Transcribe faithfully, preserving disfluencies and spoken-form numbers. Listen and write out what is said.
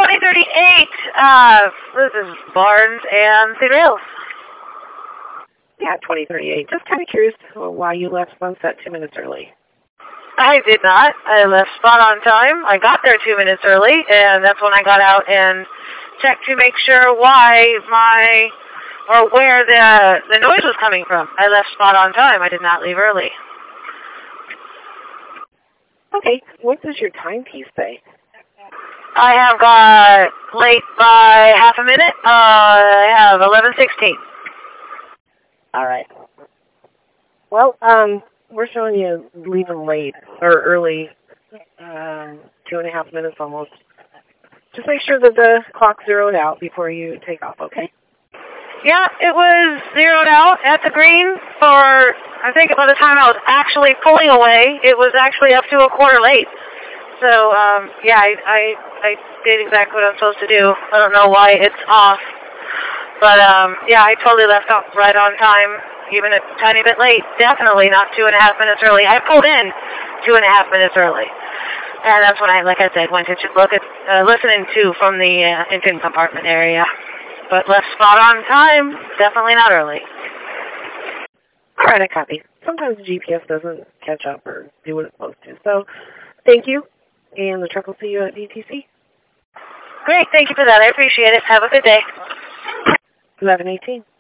twenty thirty-eight, uh, this is Barnes and Cedar Hills. Yeah, twenty thirty-eight. Just kind of curious why you left Sunset two minutes early. I did not. I left spot on time. I got there two minutes early, and that's when I got out and checked to make sure why my, or where the, the noise was coming from. I left spot on time. I did not leave early. Okay. What does your timepiece say? I have got late by half a minute. Uh, I have eleven sixteen. All right. Well, um, we're showing you leaving late or early, um, two and a half minutes almost. Just make sure that the clock's zeroed out before you take off, okay? Yeah, it was zeroed out at the green for, I think by the time I was actually pulling away, it was actually up to a quarter late. So, um, yeah, I, I, I did exactly what I'm supposed to do. I don't know why it's off. But, um, yeah, I totally left off right on time, even a tiny bit late. Definitely not two and a half minutes early. I pulled in two and a half minutes early. And that's when I, like I said, went to look at, uh, listening to from the uh, engine compartment area. But left spot on time, definitely not early. All right, I copy. Sometimes the G P S doesn't catch up or do what it's supposed to. So, thank you, and the truck will see you at D T C. Great, thank you for that. I appreciate it. Have a good day. eleven eighteen.